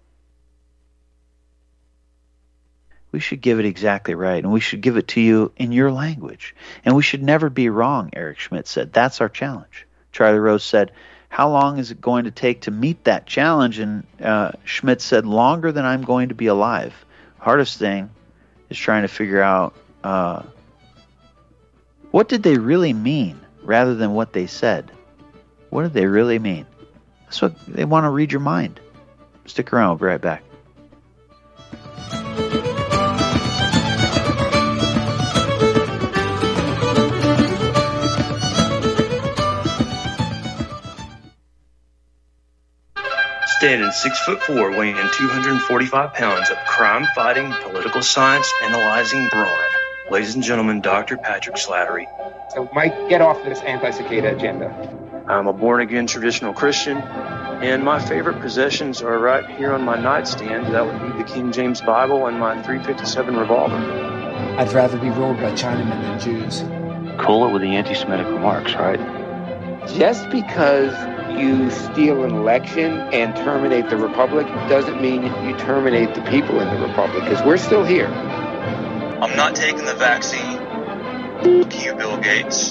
We should give it exactly right, and we should give it to you in your language. And we should never be wrong, Eric Schmidt said. That's our challenge. Charlie Rose said, how long is it going to take to meet that challenge? And uh, Schmidt said, longer than I'm going to be alive. Hardest thing is trying to figure out uh, what did they really mean rather than what they said. What did they really mean? That's what they want to read your mind. Stick around. We'll be right back. Standing six foot four, weighing two hundred forty-five pounds of crime-fighting, political science analyzing brawn. Ladies and gentlemen, Doctor Patrick Slattery. So, Mike, get off this anti-cicada agenda. I'm a born-again traditional Christian, and my favorite possessions are right here on my nightstand. That would be the King James Bible and my three fifty-seven revolver. I'd rather be ruled by Chinamen than Jews. Cool it with the anti-Semitic remarks, right? Just because you steal an election and terminate the republic doesn't mean you terminate the people in the republic, because we're still here. I'm not taking the vaccine. Fuck you, Bill Gates.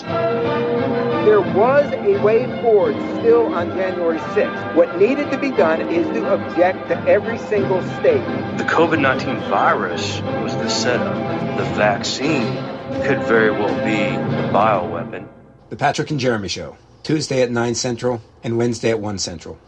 There was a way forward still on January sixth. What needed to be done is to object to every single state. The COVID nineteen virus was the setup. The vaccine could very well be the bioweapon. The Patrick and Jeremy Show. Tuesday at nine Central and Wednesday at one Central.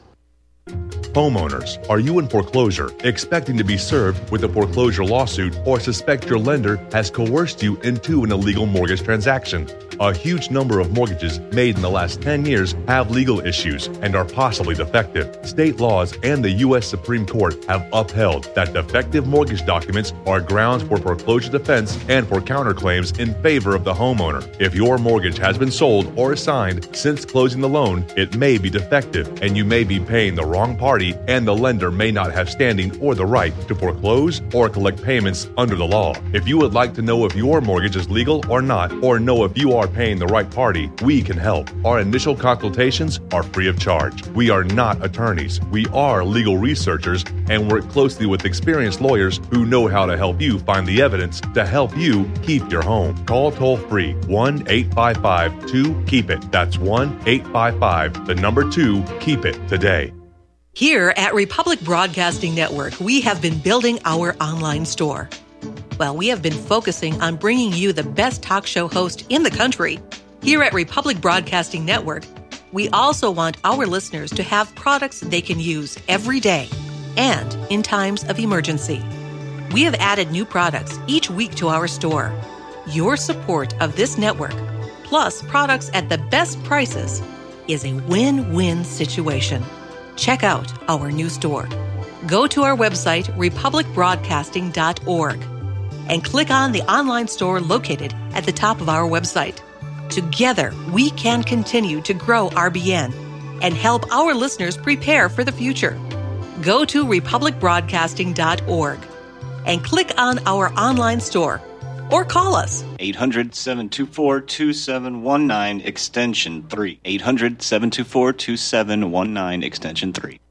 Homeowners, are you in foreclosure, expecting to be served with a foreclosure lawsuit, or suspect your lender has coerced you into an illegal mortgage transaction? A huge number of mortgages made in the last ten years have legal issues and are possibly defective. State laws and the U S Supreme Court have upheld that defective mortgage documents are grounds for foreclosure defense and for counterclaims in favor of the homeowner. If your mortgage has been sold or assigned since closing the loan, it may be defective and you may be paying the wrong party, and the lender may not have standing or the right to foreclose or collect payments under the law. If you would like to know if your mortgage is legal or not, or know if you are paying the right party, we can help. Our initial consultations are free of charge. We are not attorneys. We are legal researchers and work closely with experienced lawyers who know how to help you find the evidence to help you keep your home. Call toll free one eight five five two keep it. That's one eight five five, the number two, keep it today. Here at Republic Broadcasting Network, we have been building our online store. Well, we have been focusing on bringing you the best talk show host in the country. Here at Republic Broadcasting Network, we also want our listeners to have products they can use every day and in times of emergency. We have added new products each week to our store. Your support of this network, plus products at the best prices, is a win-win situation. Check out our new store. Go to our website, republic broadcasting dot org, and click on the online store located at the top of our website. Together, we can continue to grow R B N and help our listeners prepare for the future. Go to republic broadcasting dot org and click on our online store or call us. eight hundred, seven two four, two seven one nine, extension three. eight hundred, seven two four, two seven one nine, extension three.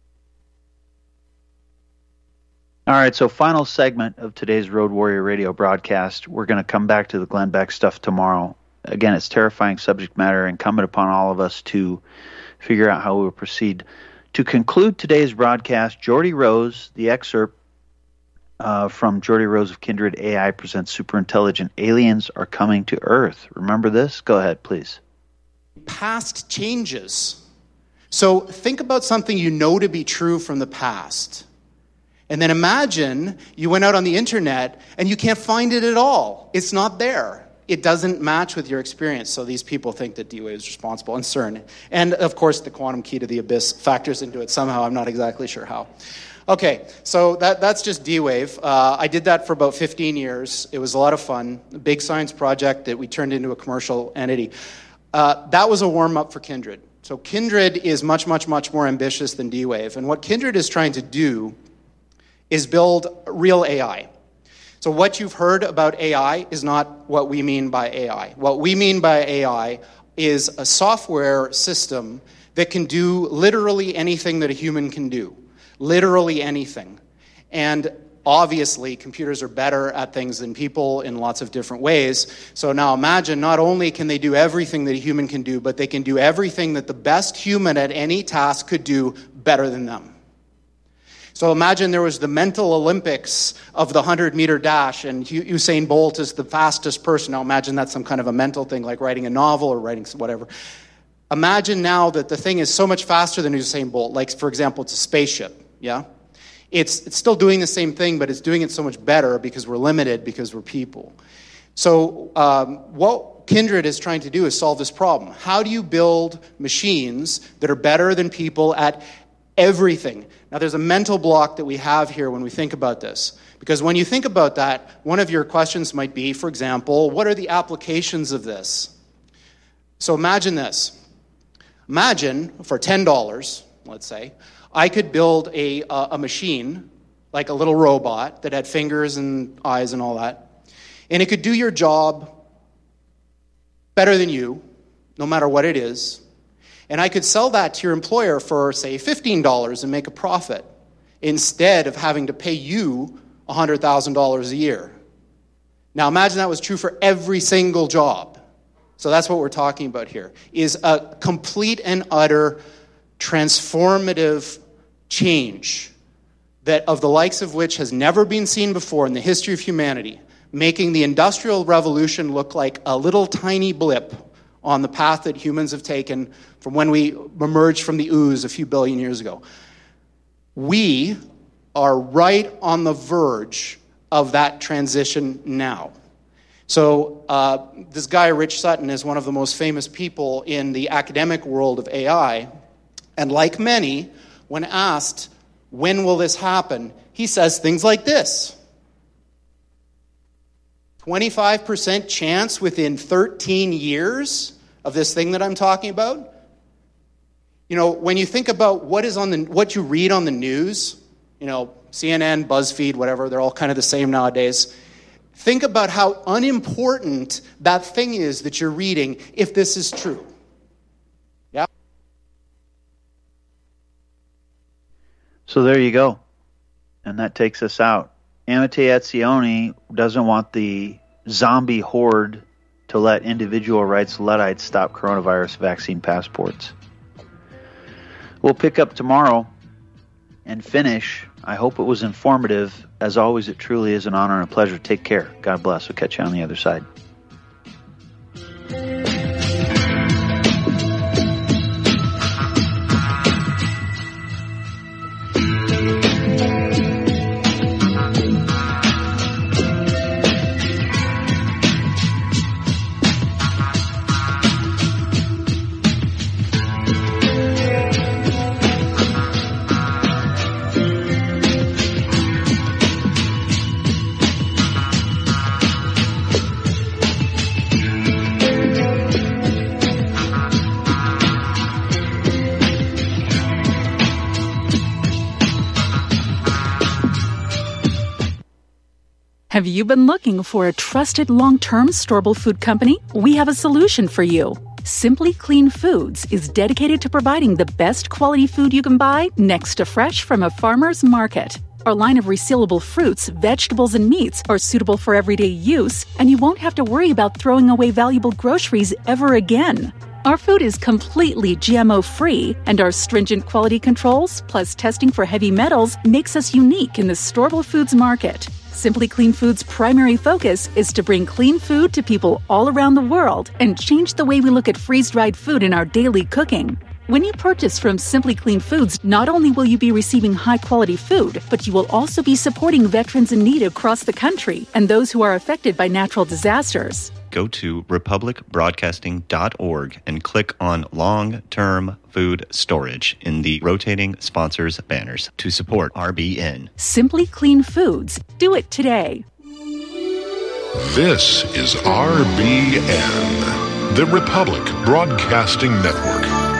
All right, so final segment of today's Road Warrior Radio broadcast. We're going to come back to the Glenn Beck stuff tomorrow. Again, it's terrifying subject matter, incumbent upon all of us to figure out how we will proceed. To conclude today's broadcast, Geordie Rose, the excerpt uh, from Geordie Rose of Kindred A I presents Superintelligent Aliens Are Coming to Earth. Remember this? Go ahead, please. Past changes. So think about something you know to be true from the past. And then imagine you went out on the internet and you can't find it at all. It's not there. it doesn't match with your experience. So these people think that D-Wave is responsible, and CERN. And, of course, the quantum key to the abyss factors into it somehow. I'm not exactly sure how. Okay, so that, that's just D-Wave. Uh, I did that for about fifteen years. It was a lot of fun. A big science project that we turned into a commercial entity. Uh, that was a warm-up for Kindred. So Kindred is much, much, much more ambitious than D-Wave. And what Kindred is trying to do is build real A I. So what you've heard about A I is not what we mean by A I. What we mean by A I is a software system that can do literally anything that a human can do. Literally anything. And obviously, computers are better at things than people in lots of different ways. So now imagine, not only can they do everything that a human can do, but they can do everything that the best human at any task could do better than them. So imagine there was the mental Olympics of the hundred-meter dash, and Usain Bolt is the fastest person. Now imagine that's some kind of a mental thing, like writing a novel or writing whatever. Imagine now that the thing is so much faster than Usain Bolt. Like, for example, it's a spaceship. Yeah? It's it's still doing the same thing, but it's doing it so much better because we're limited, because we're people. So um, what Kindred is trying to do is solve this problem. How do you build machines that are better than people at everything? Now, there's a mental block that we have here when we think about this. Because when you think about that, one of your questions might be, for example, what are the applications of this? So imagine this. Imagine, for ten dollars, let's say, I could build a, uh, a machine, like a little robot, that had fingers and eyes and all that. And it could do your job better than you, no matter what it is. And I could sell that to your employer for, say, fifteen dollars and make a profit, instead of having to pay you one hundred thousand dollars a year. Now imagine that was true for every single job. So that's what we're talking about here, is a complete and utter transformative change that of the likes of which has never been seen before in the history of humanity, making the Industrial Revolution look like a little tiny blip on the path that humans have taken from when we emerged from the ooze a few billion years ago. We are right on the verge of that transition now. So uh, this guy, Rich Sutton, is one of the most famous people in the academic world of A I. And like many, when asked, when will this happen, he says things like this. twenty-five percent chance within thirteen years of this thing that I'm talking about. You know, when you think about what is on the what you read on the news, you know, C N N, BuzzFeed, whatever, they're all kind of the same nowadays. Think about how unimportant that thing is that you're reading if this is true. Yeah? So there you go. And that takes us out. Amity Etzioni doesn't want the zombie horde to let individual rights Luddites stop coronavirus vaccine passports. We'll pick up tomorrow and finish. I hope it was informative. As always, it truly is an honor and a pleasure. Take care. God bless. We'll catch you on the other side. Have you been looking for a trusted long-term storable food company? We have a solution for you. Simply Clean Foods is dedicated to providing the best quality food you can buy next to fresh from a farmer's market. Our line of resealable fruits, vegetables, and meats are suitable for everyday use, and you won't have to worry about throwing away valuable groceries ever again. Our food is completely G M O-free, and our stringent quality controls, plus testing for heavy metals, makes us unique in the storable foods market. Simply Clean Foods' primary focus is to bring clean food to people all around the world and change the way we look at freeze-dried food in our daily cooking. When you purchase from Simply Clean Foods, not only will you be receiving high-quality food, but you will also be supporting veterans in need across the country and those who are affected by natural disasters. go to republic broadcasting dot org and click on long-term food storage in the rotating sponsors banners to support R B N. Simply Clean Foods. Do it today. This is R B N, the Republic Broadcasting Network.